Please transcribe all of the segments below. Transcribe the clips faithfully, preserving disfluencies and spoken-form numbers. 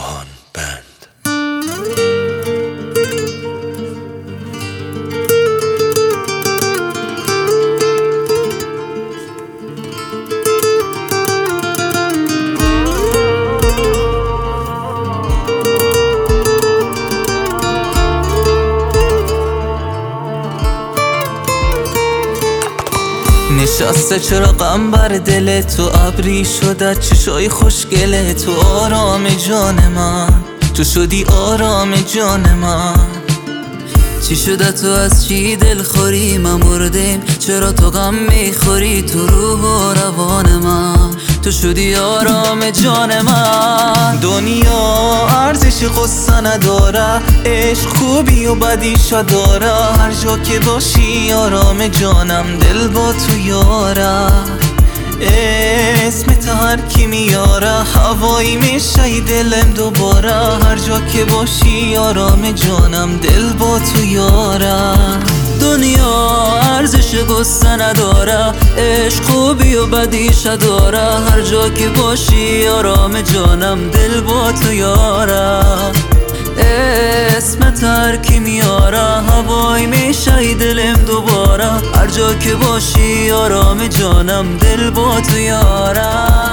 سوهان بند. نشسته چرا غم بر دل تو، ابری شده چشای خوشگله تو. آرام جان من تو شدی، آرام جان من. چی شده تو، از چی دلخوری؟ من مردیم چرا تو غم میخوری؟ تو روح و روان من تو شدی آرام جان من. دنیا ارزش قصه نداره، عشق خوبی و بدیش داره. هر جا که باشی آرام جانم، دل با تو یاره. اسمت هر کی میاره، هوایی میشه دلم دوباره. هر جا که باشی آرام جانم، دل با تو یاره. دنیا ارزش قصه نداره، عشق خوبی و بدیش داره. هر جا که باشی آرام جانم، دل با تو یاره. اسمت هر کی میاره، هوایی میشه دلم دوباره. هر جا که باشی آرام جانم، دل با تو یاره.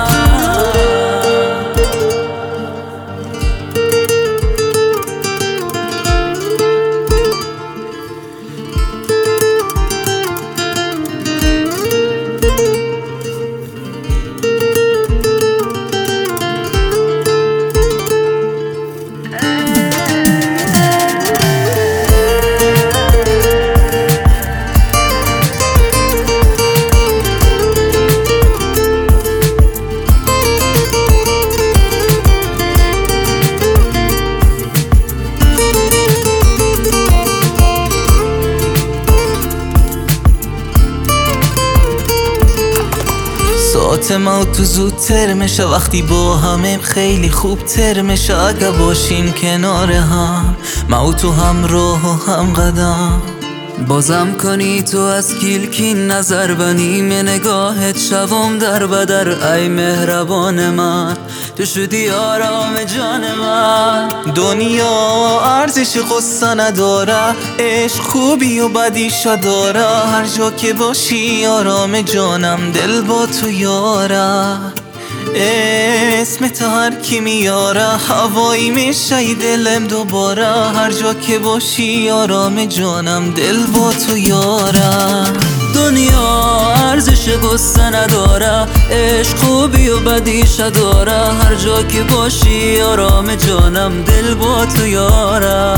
ساعت ما تو زودتر میشه، وقتی با همیم خیلی خوب تر میشه. اگه باشیم کنار هم، ما و تو هم راه و هم قدم. بازم کنی تو از کلکی نظر، بنیم نگاهت شوم در بدر. ای مهربان من تو شدی آرام جان من. دنیا ارزش قصه نداره، عشق خوبی و بدیش داره. هر جا که باشی آرام جانم، دل با تو یاره. اسمت هر کی میاره، هوایی میشه دلم دوباره. هر جا که باشی آرام جانم، دل با تو یاره. دنیا ارزش قصه نداره، عشق خوبی و بدیش داره. هر جا که باشی آرام جانم، دل با تو یاره.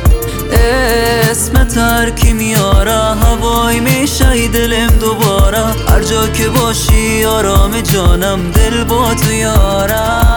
اسمت هر کی میاره، هوایی میشه دلم دوباره. هر جا که باشی آرام جانم، دل با تو یاره.